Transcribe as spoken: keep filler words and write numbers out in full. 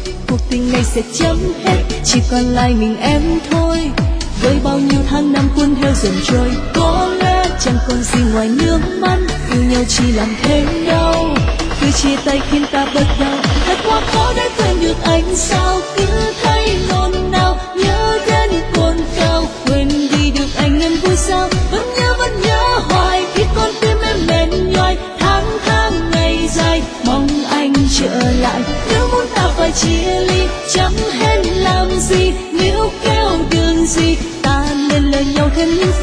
cuộc tình này sẽ chấm hết, chỉ còn lại mình em thôi. Với bao nhiêu tháng năm cuốn theo dần trôi, có lẽ chẳng còn gì ngoài nước mắt, yêu nhau chỉ làm thêm đau. Cứ chia tay khiến ta bớt đau, thật quá khó để quên được anh sao. Cứ thấy nôn nao nhớ đến cồn cào, quên đi được anh em vui sao. Vẫn nhớ vẫn nhớ hoài khi con tim em mệt nhoài, tháng tháng ngày dài mong anh trở lại. Nếu muốn ta phải chia ly chẳng hết làm gì, nếu kéo đường gì ta nên lời nhau thêm những